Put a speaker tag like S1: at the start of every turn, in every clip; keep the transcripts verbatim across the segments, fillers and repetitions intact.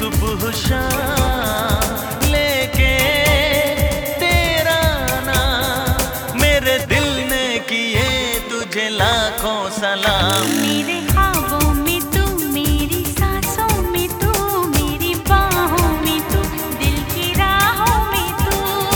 S1: सुबह शाम लेके तेरा नाम, मेरे दिल ने किए तुझे लाखों सलाम।
S2: मेरे ख्वाबों में तू, मेरी सांसों में तू, मेरी बाहों में तू, दिल की राहों में तू।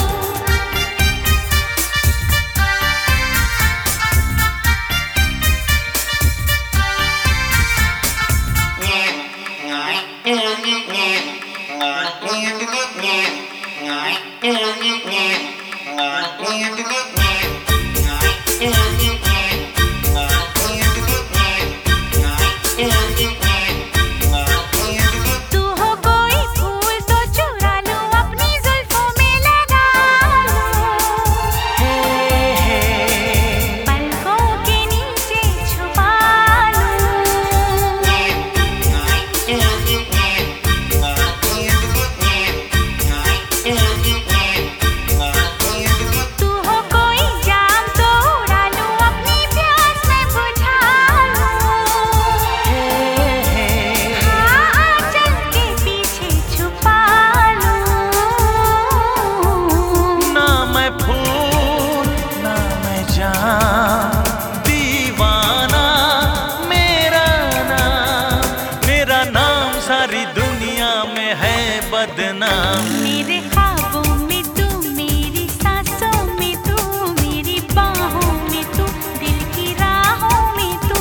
S1: दीवाना मेरा नाम, मेरा नाम सारी दुनिया में है बदनाम।
S2: मेरे ख्वाबों में तू, मेरी सांसों में तू, मेरी बाहों में तू, दिल की राहों में तू।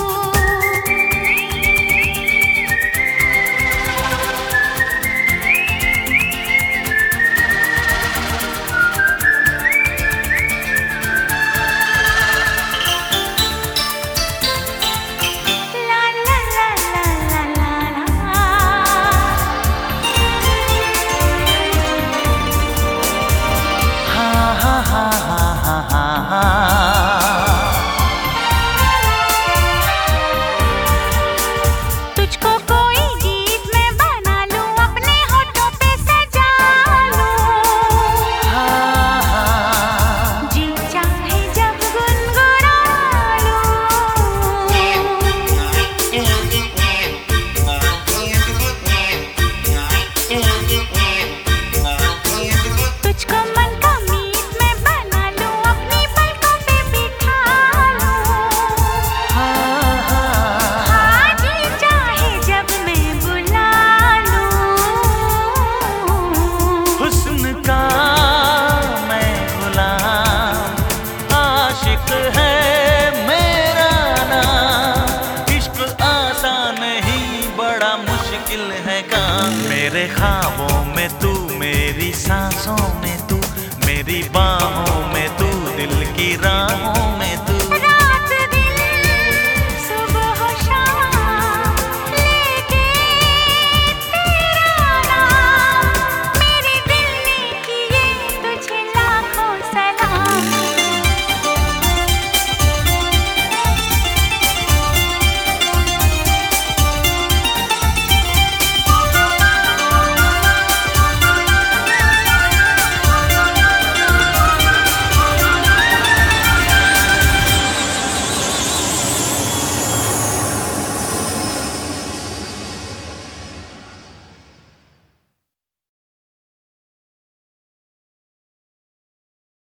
S2: तुझको कोई गीत में बना लूं, अपने होठों पे सजा लूं, जी चाहे जब गुनगुना लूं। तुझको मन का मीत में बना लूं, अपनी पलकों पे बिठा लूं, हाँ जी चाहे जब मैं बुला लूं।
S1: हुस्न का मैं गुलाम, आशिक है मेरा नाम। इश्क आसान नहीं, बड़ा मुश्किल है काम। मेरे ख्वाबों में तू, मेरी सांसों में तू, मेरी बाहों